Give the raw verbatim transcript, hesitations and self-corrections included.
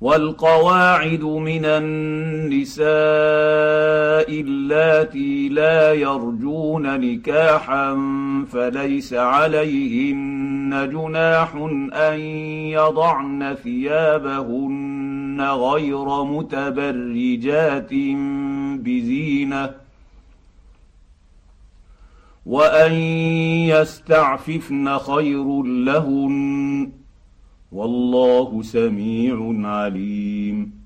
والقواعد من النساء اللاتي لا يرجون نكاحا فليس عليهن جناح أن يضعن ثيابهن غير متبرجات بزينة وأن يستعففن خير لهن والله سميع عليم.